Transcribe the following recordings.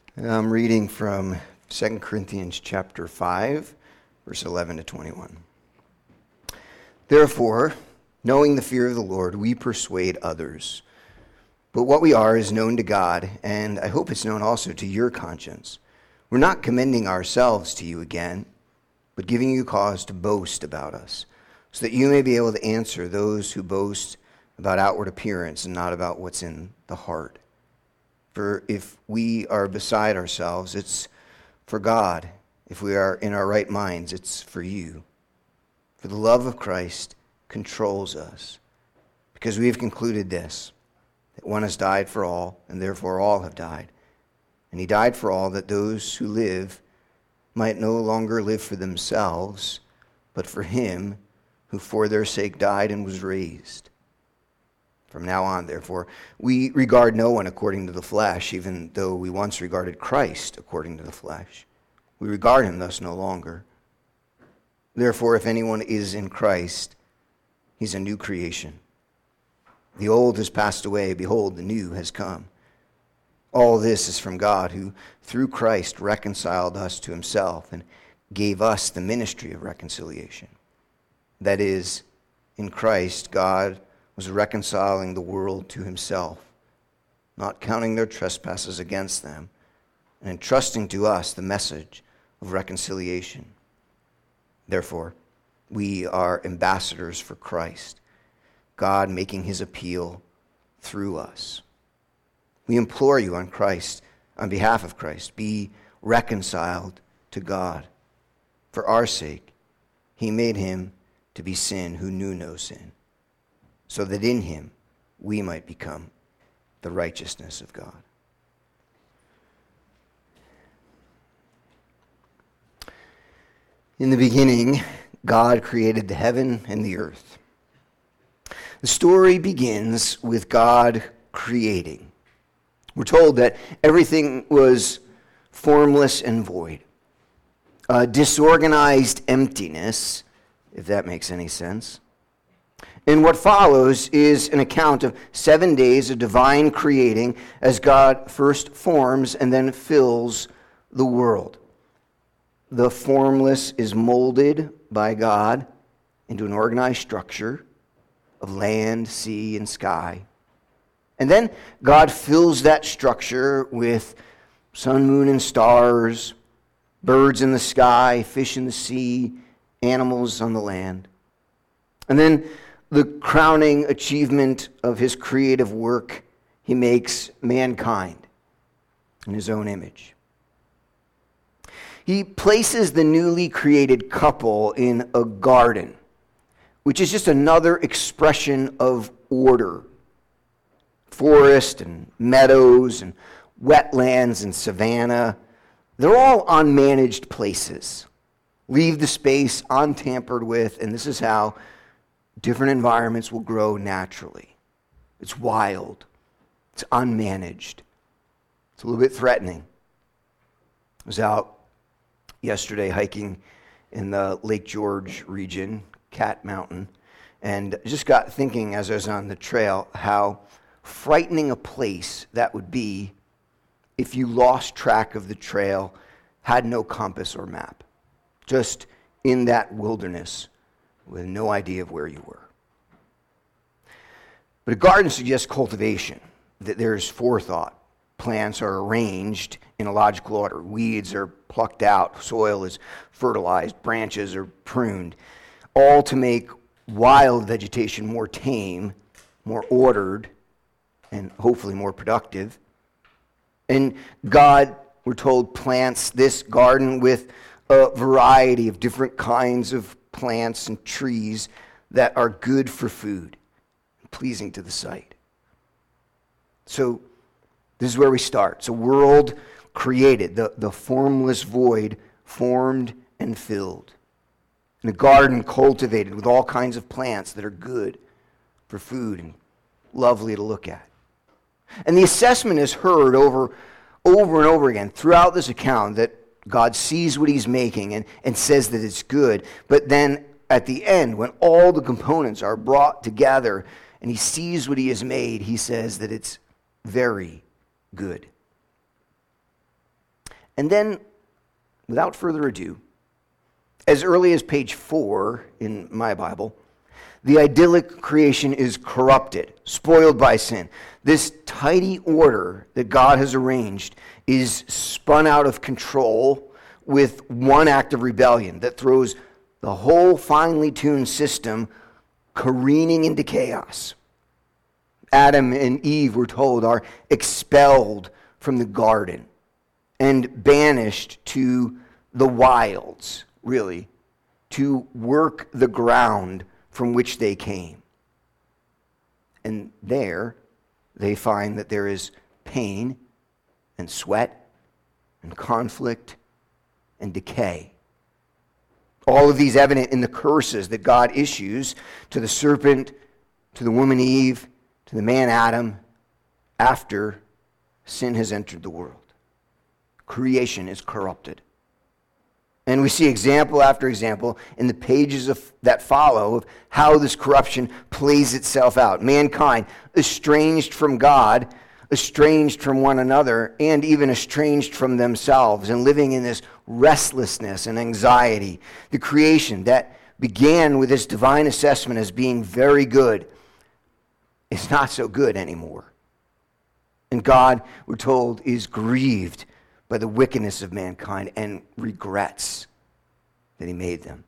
I'm reading from 2 Corinthians chapter 5, verse 11 to 21. Therefore, knowing the fear of the Lord, we persuade others. But what we are is known to God, and I hope it's known also to your conscience. We're not commending ourselves to you again, but giving you cause to boast about us, so that you may be able to answer those who boast about outward appearance and not about what's in the heart. For if we are beside ourselves, it's for God. If we are in our right minds, it's for you. For the love of Christ controls us, because we have concluded this, that one has died for all, and therefore all have died. And he died for all, that those who live might no longer live for themselves, but for him who for their sake died and was raised. From now on, therefore, we regard no one according to the flesh, even though we once regarded Christ according to the flesh. We regard him thus no longer. Therefore, if anyone is in Christ, he's a new creation. The old has passed away. Behold, the new has come. All this is from God, who through Christ reconciled us to himself and gave us the ministry of reconciliation. That is, in Christ, God was reconciling the world to himself, not counting their trespasses against them, and entrusting to us the message of reconciliation. Therefore, we are ambassadors for Christ, God making his appeal through us. We implore you on behalf of Christ, be reconciled to God. For our sake, he made him to be sin who knew no sin, so that in him we might become the righteousness of God. In the beginning, God created the heaven and the earth. The story begins with God creating. We're told that everything was formless and void. A disorganized emptiness, if that makes any sense. And what follows is an account of 7 days of divine creating as God first forms and then fills the world. The formless is molded by God into an organized structure of land, sea, and sky. And then God fills that structure with sun, moon, and stars, birds in the sky, fish in the sea, animals on the land. And then the crowning achievement of his creative work, he makes mankind in his own image. He places the newly created couple in a garden, which is just another expression of order. Forest and meadows and wetlands and savanna, they're all unmanaged places. Leave the space untampered with, and this is how different environments will grow naturally. It's wild. It's unmanaged. It's a little bit threatening. I was out yesterday hiking in the Lake George region, Cat Mountain, and just got thinking as I was on the trail how frightening a place that would be if you lost track of the trail, had no compass or map, just in that wilderness with no idea of where you were. But a garden suggests cultivation, that there's forethought. Plants are arranged in a logical order. Weeds are plucked out. Soil is fertilized. Branches are pruned, all to make wild vegetation more tame, more ordered, and hopefully more productive. And God, we're told, plants this garden with a variety of different kinds of plants and trees that are good for food and pleasing to the sight. So this is where we start. It's a world created, the formless void formed and filled. And a garden cultivated with all kinds of plants that are good for food and lovely to look at. And the assessment is heard over and over again throughout this account that God sees what he's making and says that it's good. But then at the end, when all the components are brought together and he sees what he has made, he says that it's very good. And then, without further ado, as early as page 4 in my Bible, the idyllic creation is corrupted, spoiled by sin. This tidy order that God has arranged is spun out of control with one act of rebellion that throws the whole finely tuned system careening into chaos. Adam and Eve, we're told, are expelled from the garden and banished to the wilds, really, to work the ground from which they came. And there they find that there is pain and sweat and conflict and decay. All of these evident in the curses that God issues to the serpent, to the woman Eve, to the man Adam, after sin has entered the world. Creation is corrupted. And we see example after example in the pages that follow of how this corruption plays itself out. Mankind estranged from God, estranged from one another, and even estranged from themselves, and living in this restlessness and anxiety. The creation that began with this divine assessment as being very good is not so good anymore. And God, we're told, is grieved by the wickedness of mankind and regrets that he made them.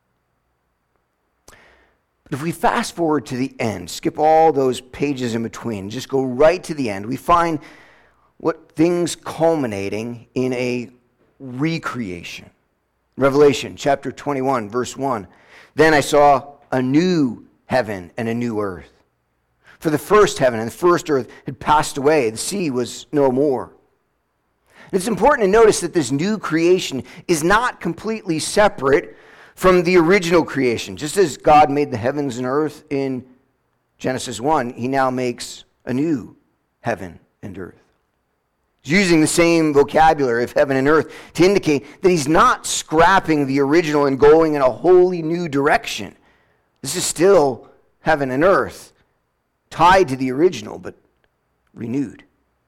But if we fast forward to the end, skip all those pages in between, just go right to the end, we find what things culminating in a recreation. Revelation chapter 21, verse 1. Then I saw a new heaven and a new earth. For the first heaven and the first earth had passed away. The sea was no more. It's important to notice that this new creation is not completely separate from the original creation. Just as God made the heavens and earth in Genesis 1, he now makes a new heaven and earth. He's using the same vocabulary of heaven and earth to indicate that he's not scrapping the original and going in a wholly new direction. This is still heaven and earth, tied to the original, but renewed.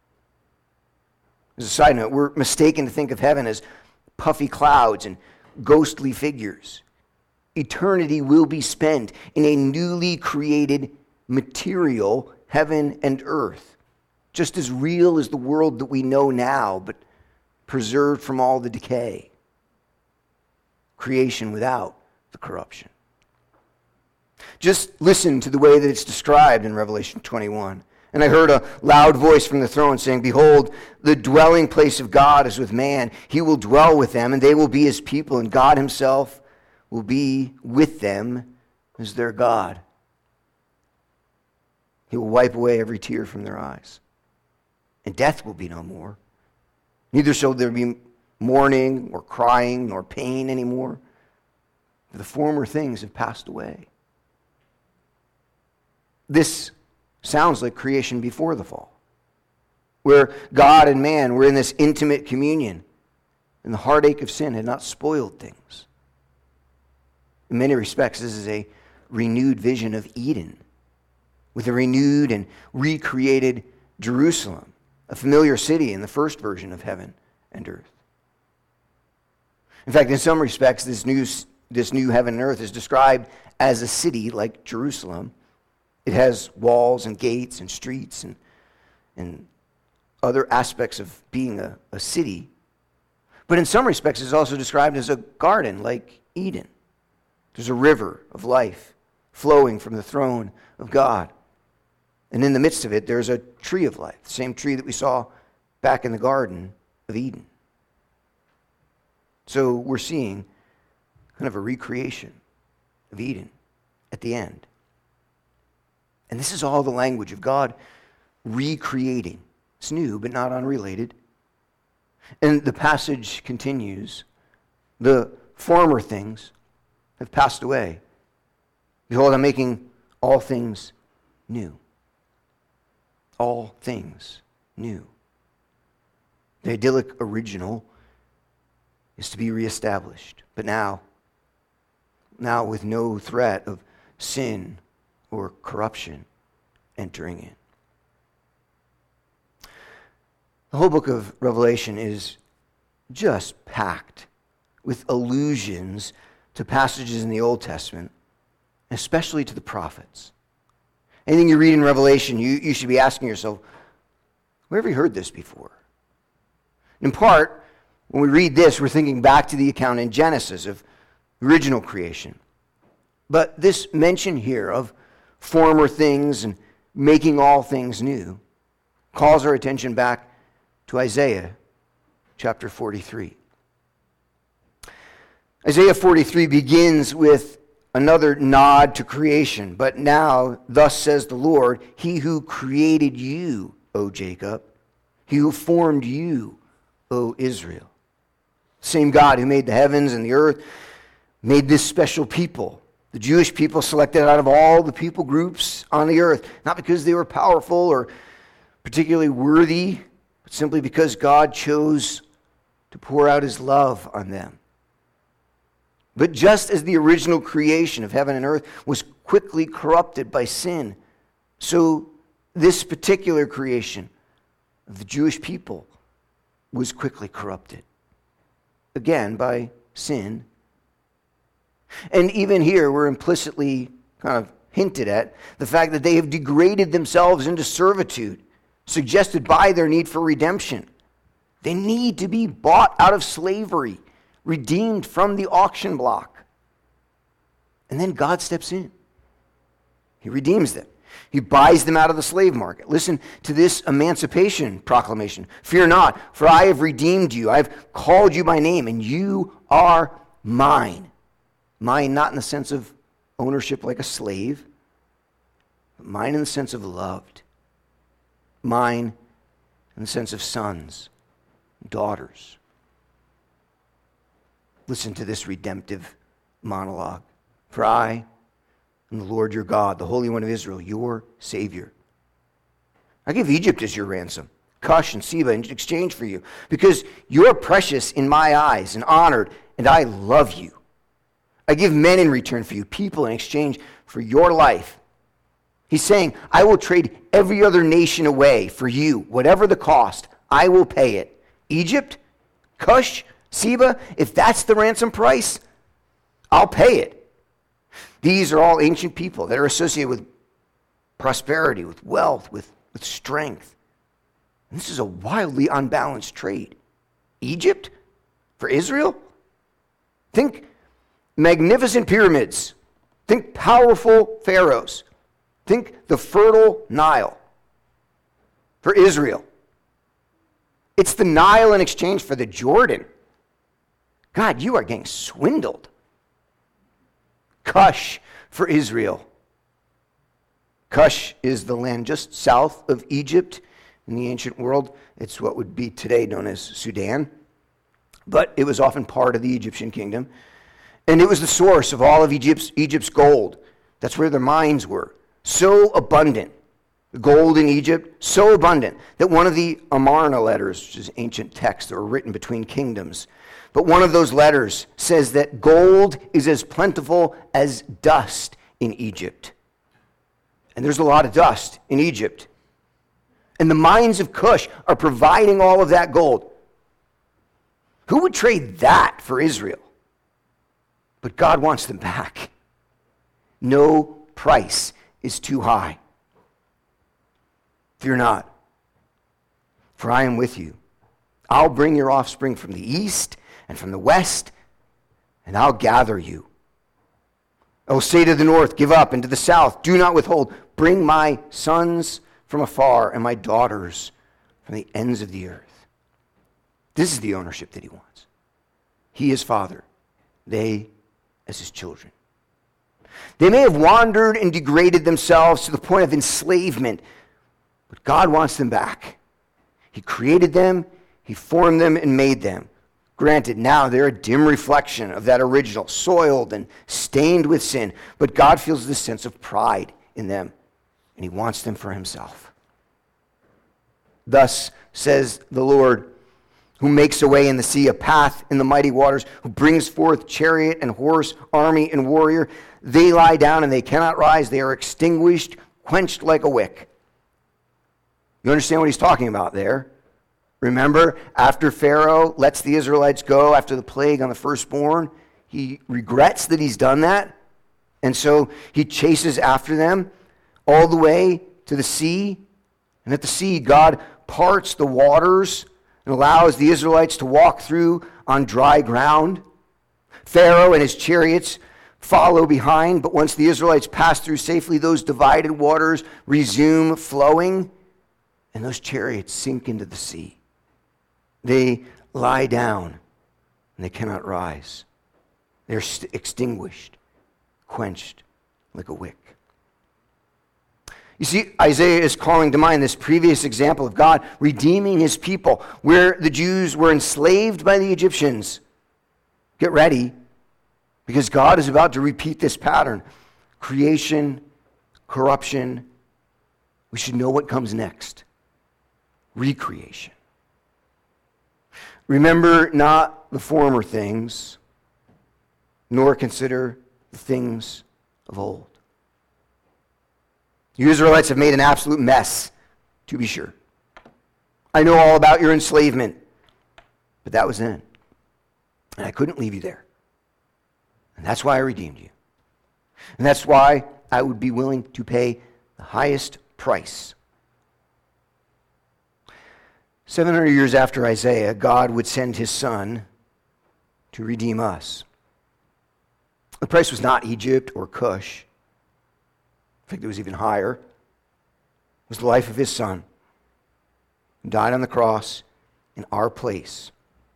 As a side note, we're mistaken to think of heaven as puffy clouds and ghostly figures. Eternity will be spent in a newly created material heaven and earth, just as real as the world that we know now, but preserved from all the decay. Creation without the corruption. Just listen to the way that it's described in Revelation 21. And I heard a loud voice from the throne saying, "Behold, the dwelling place of God is with man. He will dwell with them, and they will be his people, and God himself will be with them as their God. He will wipe away every tear from their eyes. And death will be no more. Neither shall there be mourning or crying nor pain anymore, for the former things have passed away." This sounds like creation before the fall, where God and man were in this intimate communion, and the heartache of sin had not spoiled things. In many respects, this is a renewed vision of Eden, with a renewed and recreated Jerusalem, a familiar city in the first version of heaven and earth. In fact, in some respects, this new heaven and earth is described as a city like Jerusalem. It has walls and gates and streets and other aspects of being a city. But in some respects, it's also described as a garden like Eden. There's a river of life flowing from the throne of God. And in the midst of it, there's a tree of life, the same tree that we saw back in the Garden of Eden. So we're seeing kind of a recreation of Eden at the end. And this is all the language of God recreating. It's new, but not unrelated. And the passage continues. The former things have passed away. Behold, I'm making all things new. All things new. The idyllic original is to be reestablished. But now with no threat of sin or corruption entering in. The whole book of Revelation is just packed with allusions to passages in the Old Testament, especially to the prophets. Anything you read in Revelation, you should be asking yourself, where have we heard this before? In part, when we read this, we're thinking back to the account in Genesis of original creation. But this mention here of former things and making all things new calls our attention back to Isaiah chapter 43. Isaiah 43 begins with another nod to creation, but now, thus says the Lord, He who created you, O Jacob, He who formed you, O Israel. Same God who made the heavens and the earth made this special people, the Jewish people selected out of all the people groups on the earth, not because they were powerful or particularly worthy, but simply because God chose to pour out His love on them. But just as the original creation of heaven and earth was quickly corrupted by sin, so this particular creation of the Jewish people was quickly corrupted, again by sin. And even here, we're implicitly kind of hinted at the fact that they have degraded themselves into servitude, suggested by their need for redemption. They need to be bought out of slavery, redeemed from the auction block. And then God steps in. He redeems them. He buys them out of the slave market. Listen to this emancipation proclamation. Fear not, for I have redeemed you. I have called you by name, and you are mine. Mine not in the sense of ownership like a slave, but mine in the sense of loved. Mine in the sense of sons, daughters. Listen to this redemptive monologue. For I am the Lord your God, the Holy One of Israel, your Savior. I give Egypt as your ransom, Cush and Seba in exchange for you, because you are precious in my eyes and honored, and I love you. I give men in return for you, people in exchange for your life. He's saying, I will trade every other nation away for you, whatever the cost, I will pay it. Egypt, Cush, Seba, if that's the ransom price, I'll pay it. These are all ancient people that are associated with prosperity, with wealth, with strength. And this is a wildly unbalanced trade. Egypt for Israel? Think magnificent pyramids. Think powerful pharaohs. Think the fertile Nile for Israel. It's the Nile in exchange for the Jordan. God, you are getting swindled. Cush for Israel. Cush is the land just south of Egypt in the ancient world. It's what would be today known as Sudan. But it was often part of the Egyptian kingdom. And it was the source of all of Egypt's gold. That's where their mines were. So abundant. The gold in Egypt, so abundant that one of the Amarna letters, which is ancient texts that were written between kingdoms, but one of those letters says that gold is as plentiful as dust in Egypt. And there's a lot of dust in Egypt. And the mines of Cush are providing all of that gold. Who would trade that for Israel? But God wants them back. No price is too high. Fear not, for I am with you. I'll bring your offspring from the east and from the west, and I'll gather you. I will say to the north, give up, and to the south, do not withhold. Bring my sons from afar and my daughters from the ends of the earth. This is the ownership that he wants. He is father, they as his children. They may have wandered and degraded themselves to the point of enslavement, but God wants them back. He created them, he formed them and made them. Granted, now they're a dim reflection of that original, soiled and stained with sin, but God feels this sense of pride in them, and he wants them for himself. Thus says the Lord, who makes a way in the sea, a path in the mighty waters, who brings forth chariot and horse, army and warrior. They lie down and they cannot rise. They are extinguished, quenched like a wick. You understand what he's talking about there? Remember, after Pharaoh lets the Israelites go after the plague on the firstborn, he regrets that he's done that. And so he chases after them all the way to the sea. And at the sea, God parts the waters and allows the Israelites to walk through on dry ground. Pharaoh and his chariots follow behind, but once the Israelites pass through safely, those divided waters resume flowing, and those chariots sink into the sea. They lie down, and they cannot rise. They're extinguished, quenched like a wick. You see, Isaiah is calling to mind this previous example of God redeeming his people, where the Jews were enslaved by the Egyptians. Get ready, because God is about to repeat this pattern. Creation, corruption. We should know what comes next. Recreation. Remember not the former things, nor consider the things of old. You Israelites have made an absolute mess, to be sure. I know all about your enslavement, but that was then. And I couldn't leave you there. And that's why I redeemed you. And that's why I would be willing to pay the highest price. 700 years after Isaiah, God would send his son to redeem us. The price was not Egypt or Cush. I think it was even higher. It was the life of his son, who died on the cross in our place.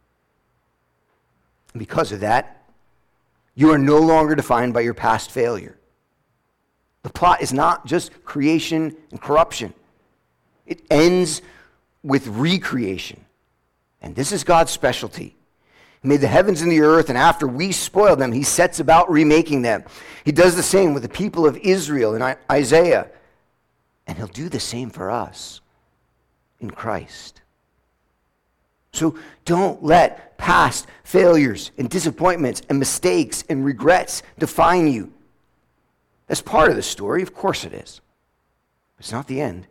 And because of that, you are no longer defined by your past failure. The plot is not just creation and corruption. It ends with recreation. And this is God's specialty. He made the heavens and the earth, and after we spoil them, he sets about remaking them. He does the same with the people of Israel in Isaiah. And he'll do the same for us in Christ. So don't let past failures and disappointments and mistakes and regrets define you. That's part of the story, of course it is. But it's not the end.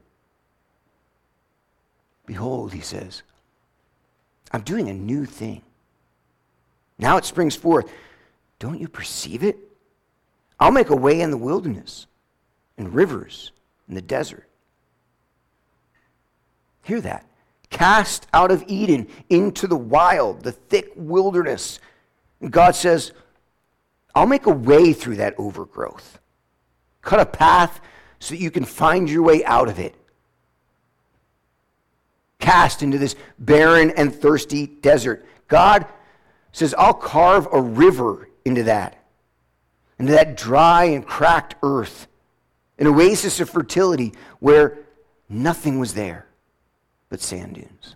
Behold, he says, I'm doing a new thing. Now it springs forth. Don't you perceive it? I'll make a way in the wilderness and rivers in the desert. Hear that. Cast out of Eden into the wild, the thick wilderness. And God says, I'll make a way through that overgrowth. Cut a path so that you can find your way out of it. Cast into this barren and thirsty desert. God says, I'll carve a river into that dry and cracked earth, an oasis of fertility where nothing was there but sand dunes.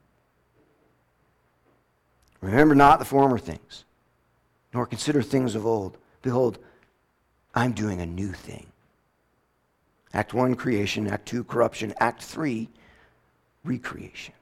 Remember not the former things, nor consider things of old. Behold, I'm doing a new thing. Act 1, creation. Act 2, corruption. Act 3, recreation.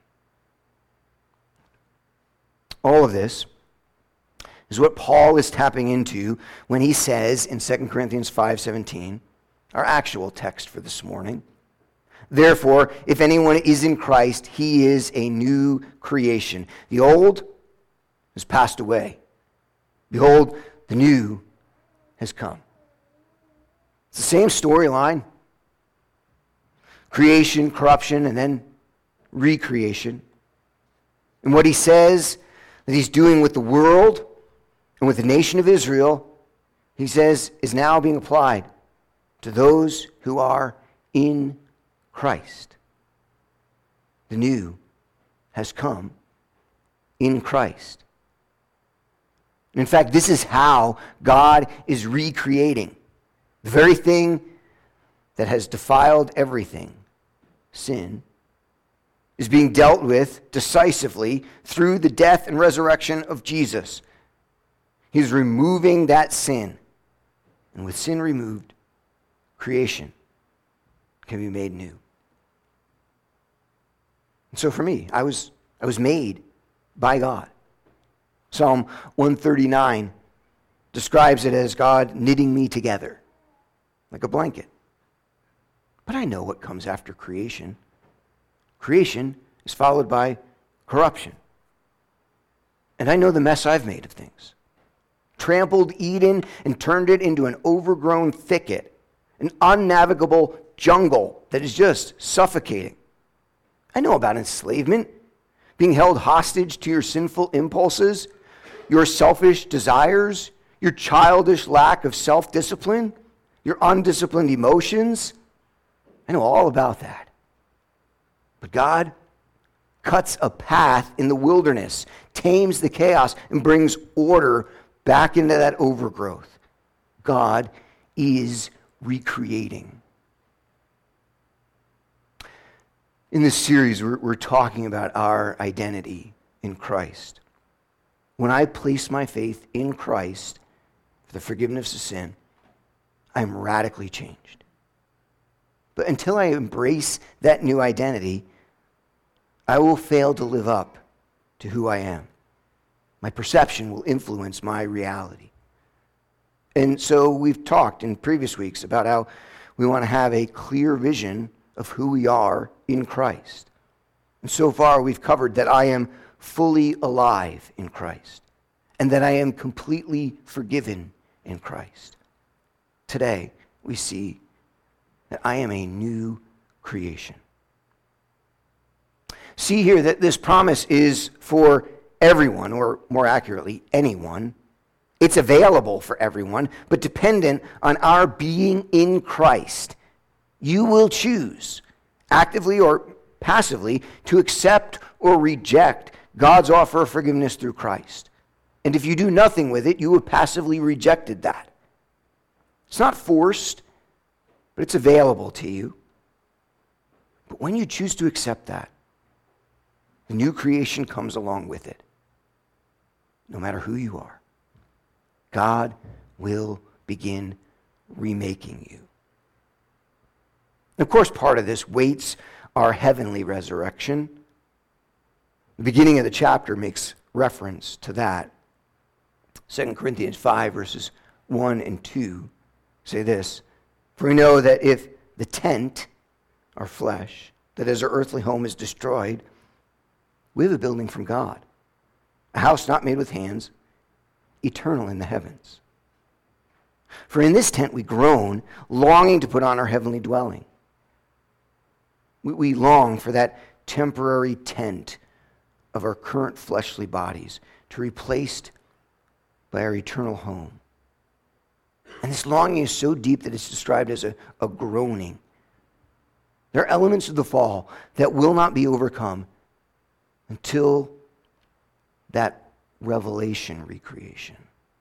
All of this is what Paul is tapping into when he says in 2 Corinthians 5:17, our actual text for this morning, therefore, if anyone is in Christ, he is a new creation. The old has passed away. Behold, the new has come. It's the same storyline. Creation, corruption, and then recreation. And what he says that he's doing with the world and with the nation of Israel, he says, is now being applied to those who are in Christ. The new has come in Christ. In fact, this is how God is recreating the very thing that has defiled everything, sin, is being dealt with decisively through the death and resurrection of Jesus. He's removing that sin. And with sin removed, creation can be made new. And so for me, I was made by God. Psalm 139 describes it as God knitting me together like a blanket. But I know what comes after creation. Creation is followed by corruption. And I know the mess I've made of things. Trampled Eden and turned it into an overgrown thicket, an unnavigable jungle that is just suffocating. I know about enslavement, being held hostage to your sinful impulses, your selfish desires, your childish lack of self-discipline, your undisciplined emotions. I know all about that. But God cuts a path in the wilderness, tames the chaos, and brings order back into that overgrowth. God is recreating. In this series, we're talking about our identity in Christ. When I place my faith in Christ for the forgiveness of sin, I am radically changed. But until I embrace that new identity, I will fail to live up to who I am. My perception will influence my reality. And so we've talked in previous weeks about how we want to have a clear vision of who we are in Christ. And so far we've covered that I am fully alive in Christ and that I am completely forgiven in Christ. Today we see that I am a new creation. See here that this promise is for everyone, or more accurately, anyone. It's available for everyone, but dependent on our being in Christ. You will choose, actively or passively, to accept or reject God's offer of forgiveness through Christ. And if you do nothing with it, you have passively rejected that. It's not forced, but it's available to you. But when you choose to accept that, the new creation comes along with it. No matter who you are, God will begin remaking you. And of course, part of this waits our heavenly resurrection. The beginning of the chapter makes reference to that. 2 Corinthians 5, verses 1 and 2 say this: "For we know that if the tent, our flesh, that is our earthly home, is destroyed, we have a building from God, a house not made with hands, eternal in the heavens. For in this tent we groan, longing to put on our heavenly dwelling." We long for that temporary tent of our current fleshly bodies to be replaced by our eternal home. And this longing is so deep that it's described as a groaning. There are elements of the fall that will not be overcome until that revelation recreation.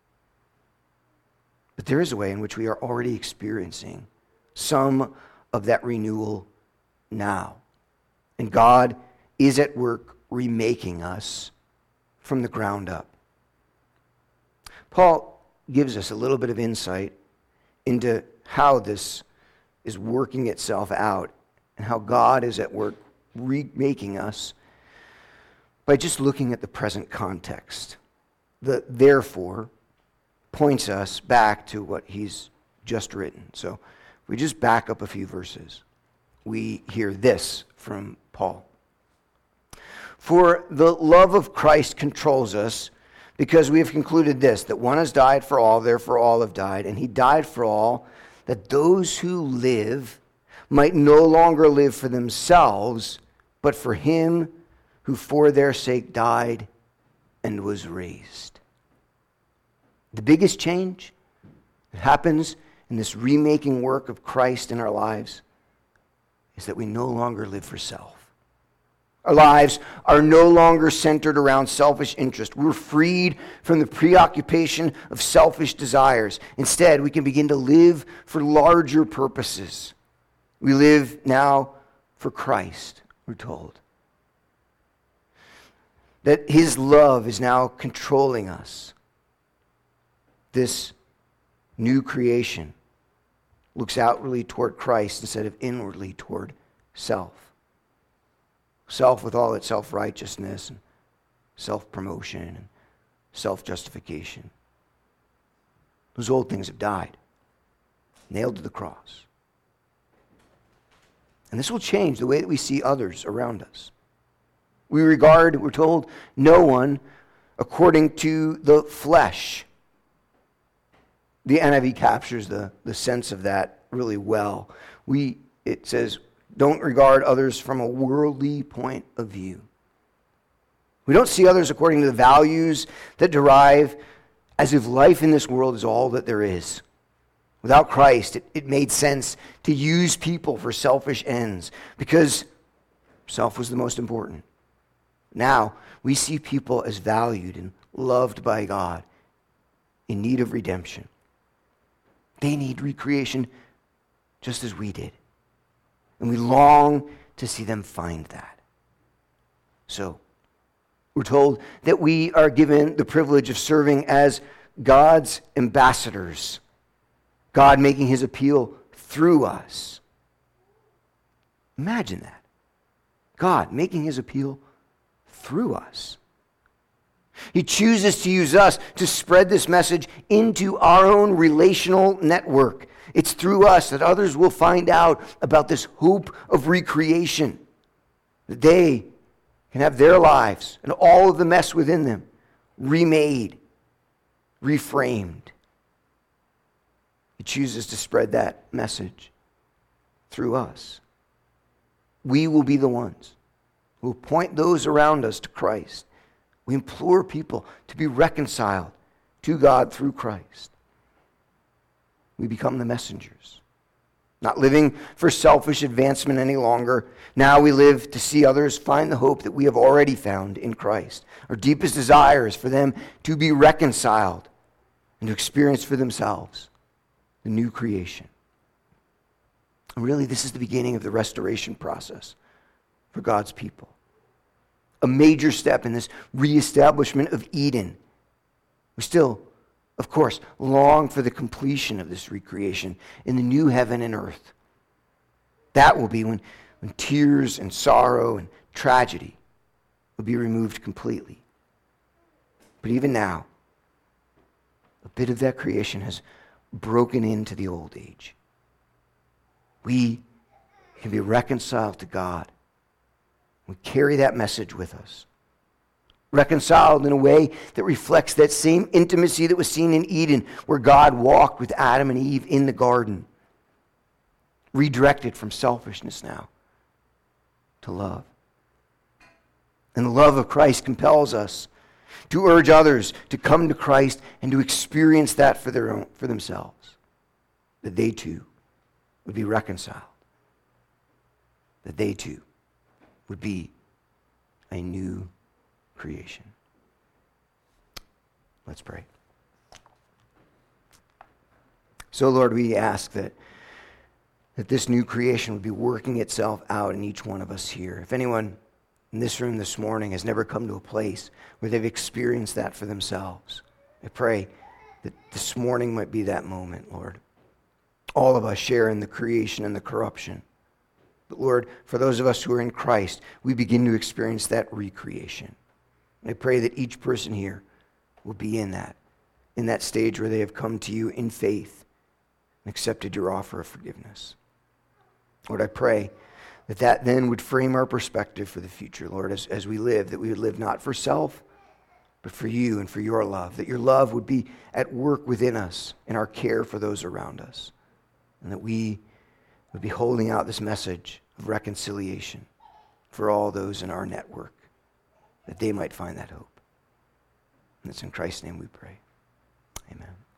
But there is a way in which we are already experiencing some of that renewal now. And God is at work remaking us from the ground up. Paul gives us a little bit of insight into how this is working itself out and how God is at work remaking us by just looking at the present context. The therefore points us back to what he's just written. So if we just back up a few verses, we hear this from Paul. "For the love of Christ controls us, because we have concluded this, that one has died for all, therefore all have died, and he died for all, that those who live might no longer live for themselves, but for him who for their sake died and was raised." The biggest change that happens in this remaking work of Christ in our lives is that we no longer live for self. Our lives are no longer centered around selfish interest. We're freed from the preoccupation of selfish desires. Instead, we can begin to live for larger purposes. We live now for Christ, we're told. That his love is now controlling us. This new creation looks outwardly toward Christ instead of inwardly toward self. Self with all its self-righteousness and self-promotion and self-justification. Those old things have died, nailed to the cross. And this will change the way that we see others around us. We regard, we're told, no one according to the flesh. The NIV captures the sense of that really well. It says, don't regard others from a worldly point of view. We don't see others according to the values that derive as if life in this world is all that there is. Without Christ, it made sense to use people for selfish ends because self was the most important. Now, we see people as valued and loved by God, in need of redemption. They need recreation just as we did. And we long to see them find that. So, we're told that we are given the privilege of serving as God's ambassadors. God making his appeal through us. Imagine that. God making his appeal through us. He chooses to use us to spread this message into our own relational network. It's through us that others will find out about this hope of recreation. That they can have their lives and all of the mess within them remade, reframed. He chooses to spread that message through us. We will be the ones who will point those around us to Christ. We implore people to be reconciled to God through Christ. We become the messengers. Not living for selfish advancement any longer. Now we live to see others find the hope that we have already found in Christ. Our deepest desire is for them to be reconciled and to experience for themselves the new creation. And really, this is the beginning of the restoration process for God's people. A major step in this reestablishment of Eden. We still, of course, long for the completion of this recreation in the new heaven and earth. That will be when tears and sorrow and tragedy will be removed completely. But even now, a bit of that creation has broken into the old age. We can be reconciled to God. We carry that message with us. Reconciled in a way that reflects that same intimacy that was seen in Eden, where God walked with Adam and Eve in the garden. Redirected from selfishness now to love. And the love of Christ compels us to urge others to come to Christ and to experience that for themselves. That they too would be reconciled. That they too would be a new creation. Let's pray. So, Lord, we ask that this new creation would be working itself out in each one of us here. If anyone in this room this morning has never come to a place where they've experienced that for themselves, I pray that this morning might be that moment, Lord. All of us share in the creation and the corruption. But Lord, for those of us who are in Christ, we begin to experience that recreation. And I pray that each person here will be in that stage where they have come to you in faith and accepted your offer of forgiveness. Lord, I pray that then would frame our perspective for the future, Lord, as we live, that we would live not for self, but for you and for your love, that your love would be at work within us in our care for those around us, and that we would be holding out this message of reconciliation for all those in our network, that they might find that hope. And it's in Christ's name we pray. Amen.